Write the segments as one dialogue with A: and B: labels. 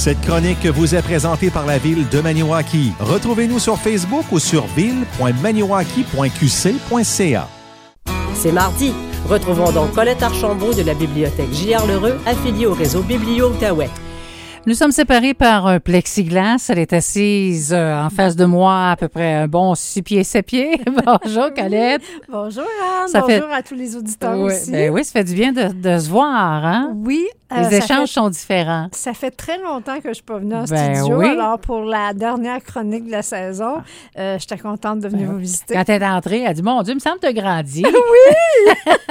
A: Cette chronique vous est présentée par la Ville de Maniwaki. Retrouvez-nous sur Facebook ou sur ville.maniwaki.qc.ca.
B: C'est mardi. Retrouvons donc Colette Archambault de la Bibliothèque J.R. Lheureux, affiliée au réseau Biblio-Outaouais.
C: Nous sommes séparés par un plexiglas. Elle est assise en face de moi, à peu près un bon 6 pieds, 7 pieds. Bonjour, Colette.
D: Bonjour, Anne. Bonjour à tous les auditeurs aussi.
C: Ben oui, ça fait du bien de se voir, hein?
D: Oui.
C: Les échanges sont différents.
D: Ça fait très longtemps que je ne suis pas venue en studio.
C: Oui.
D: Alors, pour la dernière chronique de la saison, j'étais contente de venir vous visiter.
C: Quand elle est entrée, elle a dit, mon Dieu, il me semble que tu as grandi.
D: Oui!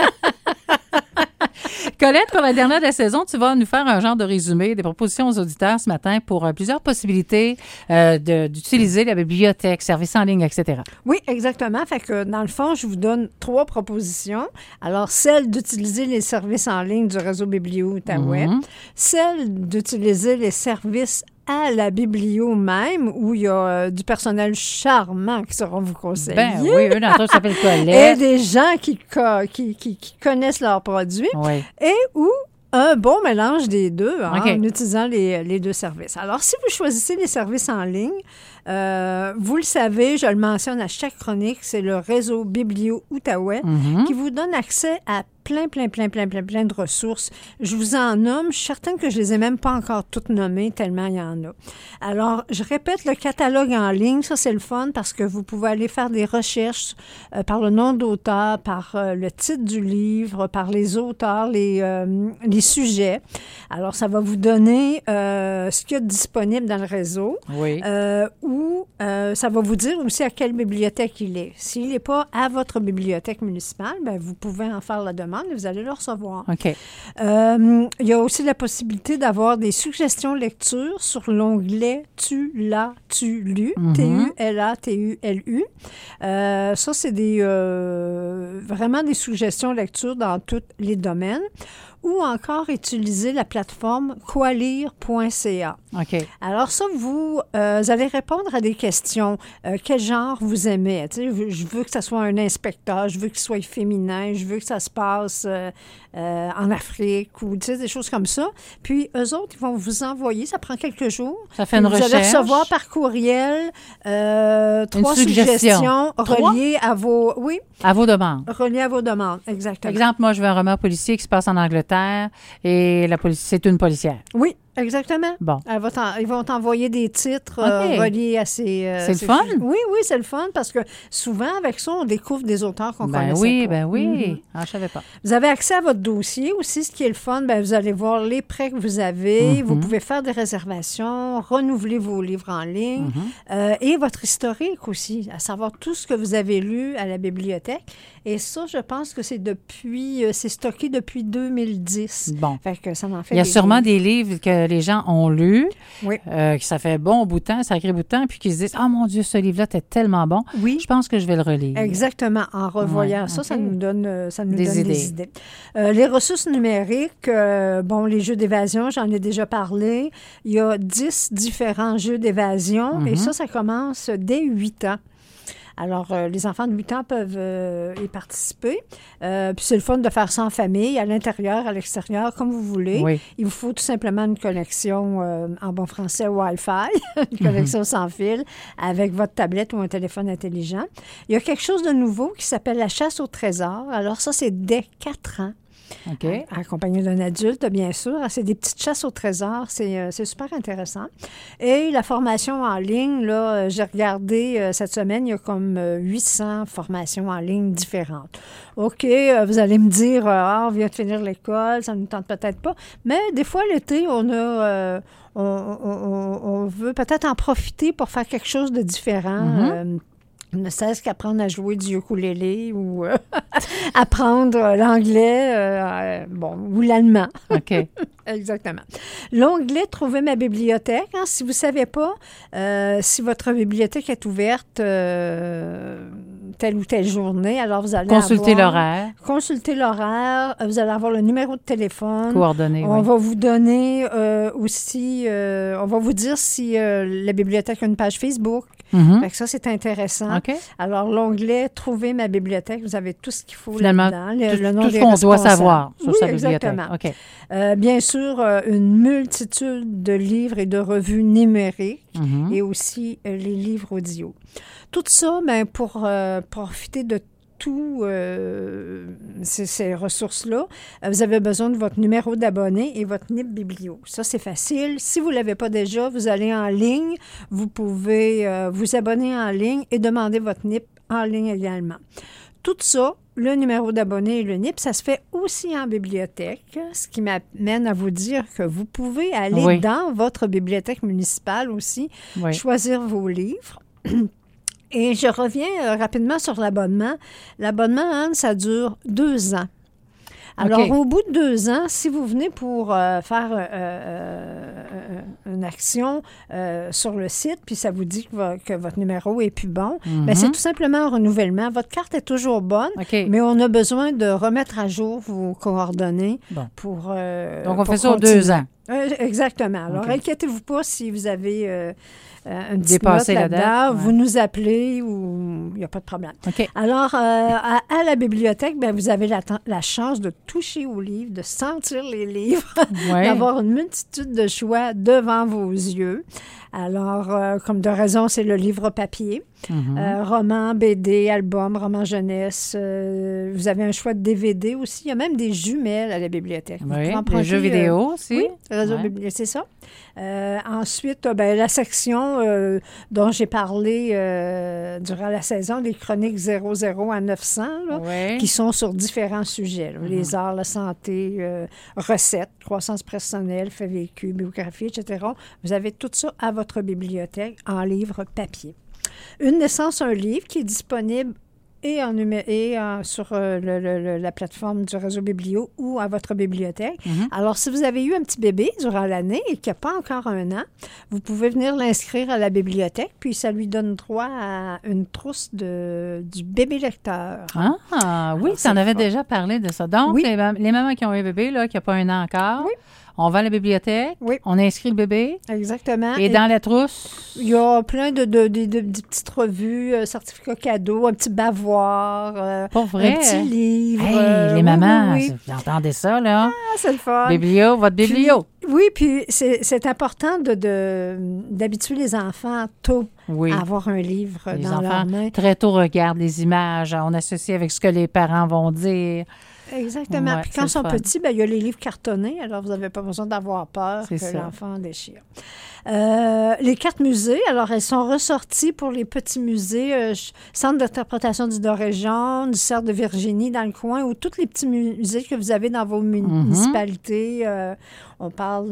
C: Colette, pour la dernière de la saison, tu vas nous faire un genre de résumé, des propositions aux auditeurs ce matin pour plusieurs possibilités d'utiliser la bibliothèque, services en ligne, etc.
D: Oui, exactement. Fait que dans le fond, je vous donne 3 propositions. Alors, celle d'utiliser les services en ligne du réseau Biblio-Outaouais, celle d'utiliser les services à la biblio même, où il y a du personnel charmant qui sauront vous conseiller.
C: Ben oui, eux d'entre eux s'appellent Colette.
D: Et des gens qui connaissent leurs produits.
C: Oui.
D: Et où un bon mélange des deux, en utilisant les deux services. Alors, si vous choisissez les services en ligne, vous le savez, je le mentionne à chaque chronique, c'est le réseau Biblio-Outaouais qui vous donne accès à plein de ressources. Je vous en nomme. Je suis certaine que je les ai même pas encore toutes nommées, tellement il y en a. Alors, je répète, le catalogue en ligne, ça, c'est le fun parce que vous pouvez aller faire des recherches par le nom d'auteur, par le titre du livre, par les auteurs, les sujets. Alors, ça va vous donner ce qu'il y a disponible dans le réseau.
C: Oui.
D: Ou ça va vous dire aussi à quelle bibliothèque il est. S'il n'est pas à votre bibliothèque municipale, bien, vous pouvez en faire la demande et vous allez le recevoir.
C: OK.
D: Il y a aussi la possibilité d'avoir des suggestions lecture sur l'onglet « Tu l'as, tu lu », T-U-L-A-T-U-L-U. Ça, c'est vraiment des suggestions lecture dans tous les domaines. Ou encore utiliser la plateforme quoilire.ca.
C: OK.
D: Alors ça, vous allez répondre à des questions. Quel genre vous aimez? Tu sais, je veux que ça soit un inspecteur, je veux qu'il soit féminin, je veux que ça se passe en Afrique ou tu sais, des choses comme ça. Puis eux autres, ils vont vous envoyer, ça prend quelques jours.
C: Ça fait une recherche.
D: Vous allez recevoir par courriel 3 suggestions reliées à vos... Oui.
C: À vos demandes.
D: Reliées à vos demandes, exactement.
C: Exemple, moi, je veux un roman policier qui se passe en Angleterre et la police, c'est une policière.
D: Oui, exactement.
C: Bon.
D: Ils vont t'envoyer des titres reliés à ces...
C: c'est le fun?
D: Oui, c'est le fun parce que souvent, avec ça, on découvre des auteurs qu'on connaissait pas.
C: Ben oui. Ah, je savais pas.
D: Vous avez accès à votre dossier aussi. Ce qui est le fun, vous allez voir les prêts que vous avez. Vous pouvez faire des réservations, renouveler vos livres en ligne et votre historique aussi, à savoir tout ce que vous avez lu à la bibliothèque. Et ça, je pense que c'est stocké depuis 2010.
C: Bon.
D: Fait que ça m'en fait
C: Il y a sûrement
D: livres.
C: des livres que les gens ont lus,
D: Oui.
C: que ça fait bon bout de temps, sacré bout de temps, puis qu'ils se disent « Ah, mon Dieu, ce livre-là était tellement bon.
D: Oui.
C: Je pense que je vais le relire. »
D: Exactement. En revoyant ça,
C: OK.
D: ça nous donne des idées.
C: idées.
D: Les ressources numériques, les jeux d'évasion, j'en ai déjà parlé. Il y a 10 différents jeux d'évasion et ça commence dès 8 ans. Alors, les enfants de 8 ans peuvent y participer. Puis c'est le fun de faire ça en famille, à l'intérieur, à l'extérieur, comme vous voulez.
C: Oui.
D: Il vous faut tout simplement une connexion, en bon français, Wi-Fi, une connexion sans fil, avec votre tablette ou un téléphone intelligent. Il y a quelque chose de nouveau qui s'appelle la chasse au trésor. Alors ça, c'est dès 4 ans.
C: OK.
D: Accompagné d'un adulte, bien sûr. C'est des petites chasses au trésor. C'est super intéressant. Et la formation en ligne, là, j'ai regardé cette semaine, il y a comme 800 formations en ligne différentes. OK, vous allez me dire, on vient de finir l'école, ça ne nous tente peut-être pas. Mais des fois, l'été, on veut peut-être en profiter pour faire quelque chose de différent. Ne serait-ce qu'apprendre à jouer du ukulélé ou apprendre l'anglais, ou l'allemand.
C: OK.
D: Exactement. L'onglet « Trouver ma bibliothèque », si vous ne savez pas, si votre bibliothèque est ouverte telle ou telle journée. Alors, vous allez
C: Consulter l'horaire.
D: Consulter l'horaire. Vous allez avoir le numéro de téléphone.
C: Coordonnées,
D: On va vous donner aussi... on va vous dire si la bibliothèque a une page Facebook. Fait que ça, c'est intéressant.
C: OK.
D: Alors, l'onglet « Trouver ma bibliothèque », vous avez tout ce qu'il faut
C: Finalement,
D: là-dedans. Le nom
C: tout
D: des
C: ce qu'on doit
D: responsables.
C: savoir sur sa
D: exactement.
C: bibliothèque. OK.
D: Bien sûr, une multitude de livres et de revues numériques et aussi les livres audio. Tout ça, bien, pour profiter de tous ces ressources-là, vous avez besoin de votre numéro d'abonné et votre NIP Biblio. Ça, c'est facile. Si vous ne l'avez pas déjà, vous allez en ligne. Vous pouvez vous abonner en ligne et demander votre NIP en ligne également. Tout ça, le numéro d'abonné et le NIP, ça se fait aussi en bibliothèque, ce qui m'amène à vous dire que vous pouvez aller dans votre bibliothèque municipale aussi, choisir vos livres. Et je reviens rapidement sur l'abonnement. L'abonnement, Anne, ça dure 2 ans. Alors, au bout de 2 ans, si vous venez pour faire une action sur le site, puis ça vous dit que votre numéro est plus bon, bien, c'est tout simplement un renouvellement. Votre carte est toujours bonne, mais on a besoin de remettre à jour vos coordonnées pour
C: donc, on fait ça aux
D: continuer.
C: 2 ans.
D: Exactement. Alors, inquiétez-vous pas si vous avez une petite
C: dépassé
D: note là-dedans.
C: Ouais.
D: Vous nous appelez ou il n'y a pas de problème.
C: Okay.
D: Alors, à la bibliothèque, bien, vous avez la chance de toucher aux livres, de sentir les livres, d'avoir une multitude de choix devant vos yeux. Alors, comme de raison, c'est le livre papier. Roman, BD, album, roman jeunesse. Vous avez un choix de DVD aussi. Il y a même des jumelles à la bibliothèque.
C: Oui, des jeux vidéo aussi.
D: Oui, réseau bibliothèque, c'est ça. Ensuite, la section dont j'ai parlé durant la saison, les chroniques 00 à 900, là, qui sont sur différents sujets. Là, les arts, la santé, recettes, croissance personnelle, faits vécus, biographie, etc. Vous avez tout ça à votre bibliothèque en livre papier. Une naissance, un livre qui est disponible sur la plateforme du réseau Biblio ou à votre bibliothèque. Alors, si vous avez eu un petit bébé durant l'année et qui n'a pas encore 1 an, vous pouvez venir l'inscrire à la bibliothèque, puis ça lui donne droit à une trousse du bébé lecteur.
C: Ah, oui, tu en avais déjà parlé de ça. Donc, les mamans qui ont un bébé, là, qui n'a pas 1 an encore, on va à la bibliothèque, on inscrit le bébé.
D: Exactement.
C: Et dans la trousse?
D: Il y a plein de petites revues, certificats cadeaux, un petit bavoir,
C: pour vrai?
D: un petit livre.
C: Hey, les mamans, vous entendez ça, là?
D: Ah, c'est le fun.
C: Biblio, votre biblio.
D: Puis c'est important d'habituer les enfants tôt à avoir un livre dans leurs mains.
C: Très tôt regardent les images, on associe avec ce que les parents vont dire.
D: Exactement. Puis quand ils sont petits, il y a les livres cartonnés, alors vous n'avez pas besoin d'avoir peur que l'enfant déchire. Les cartes musées, alors elles sont ressorties pour les petits musées, Centre d'interprétation du Doré-Jaune, du Cerf de Virginie dans le coin, ou tous les petits musées que vous avez dans vos municipalités. On parle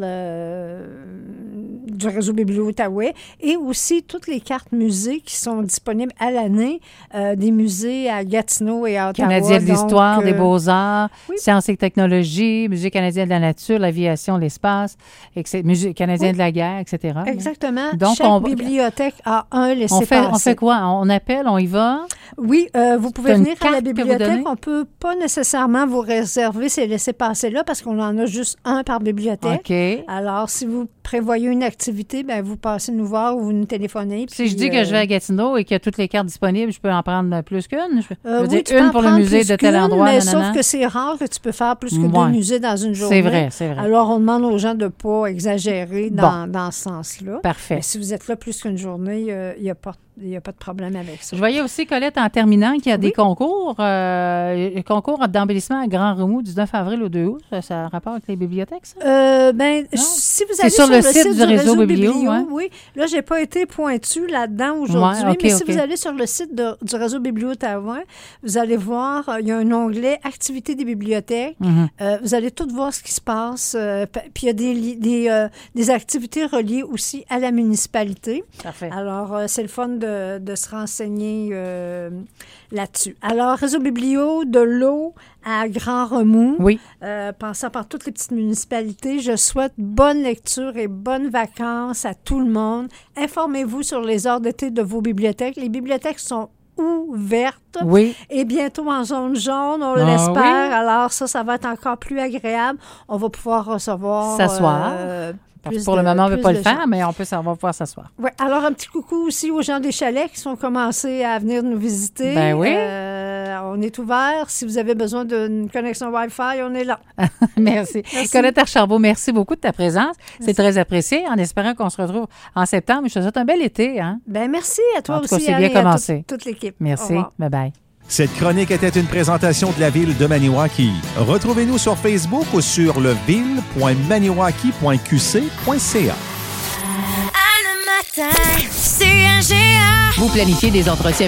D: du réseau Biblio-Outaouais et aussi toutes les cartes musées qui sont disponibles à l'année, des musées à Gatineau et à Ottawa.
C: Canadien de l'histoire, des beaux-arts, sciences et technologies, Musée canadien de la nature, l'aviation, l'espace, Musée canadien de la guerre, etc.
D: Exactement. Donc, chaque bibliothèque a un laissez-passer.
C: On fait quoi? On appelle, on y va?
D: Oui, vous pouvez venir à la bibliothèque. On ne peut pas nécessairement vous réserver ces laissez-passer-là parce qu'on en a juste un par bibliothèque.
C: OK.
D: Alors, si vous prévoyez une activité, bien, vous passez nous voir ou vous nous téléphonez.
C: Si je dis que je vais à Gatineau et qu'il y a toutes les cartes disponibles, je peux en prendre plus qu'une? Je veux dire
D: tu peux
C: une pour le musée de tel endroit.
D: Mais sauf que c'est rare que tu peux faire plus que 2 musées dans une journée.
C: C'est vrai.
D: Alors, on demande aux gens de ne pas exagérer dans ce sens-là.
C: Parfait.
D: Mais si vous êtes là plus qu'une journée, il n'y a pas de problème avec ça.
C: Je voyais aussi, Colette, en terminant, qu'il y a des concours. Concours d'embellissement à Grand Remous du 9 avril au 2 août. Ça a rapport avec les bibliothèques, ça?
D: Si vous allez sur le site du réseau Biblio, oui. Là, je n'ai pas été pointue là-dedans aujourd'hui, mais si vous allez sur le site du réseau Biblio-Ottawa, vous allez voir, il y a un onglet « Activités des bibliothèques ». Vous allez tout voir ce qui se passe. Puis, il y a des activités reliées aussi à la municipalité.
C: Parfait.
D: Alors, c'est le fun de se renseigner là-dessus. Alors, réseau Biblio, de l'eau à Grand Remous, passant par toutes les petites municipalités. Je souhaite bonne lecture et bonnes vacances à tout le monde. Informez-vous sur les heures d'été de vos bibliothèques. Les bibliothèques sont ouverte.
C: Oui.
D: Et bientôt en zone jaune, on l'espère. Oui. Alors ça va être encore plus agréable. On va pouvoir recevoir...
C: S'asseoir. Pour le moment, on ne veut pas le faire, mais on va pouvoir s'asseoir.
D: Oui. Alors, un petit coucou aussi aux gens des chalets qui sont commencés à venir nous visiter.
C: Ben oui.
D: On est ouvert. Si vous avez besoin d'une connexion Wi-Fi, on est là.
C: Merci. Colette Archambault, merci beaucoup de ta présence. Merci. C'est très apprécié. En espérant qu'on se retrouve en septembre. Je te souhaite un bel été. Hein?
D: Ben merci à toi aussi.
C: En tout cas, c'est bien commencé.
D: Toute l'équipe.
C: Merci. Bye-bye.
A: Cette chronique était une présentation de la ville de Maniwaki. Retrouvez-nous sur Facebook ou sur leville.maniwaki.qc.ca.
E: Vous planifiez des entretiens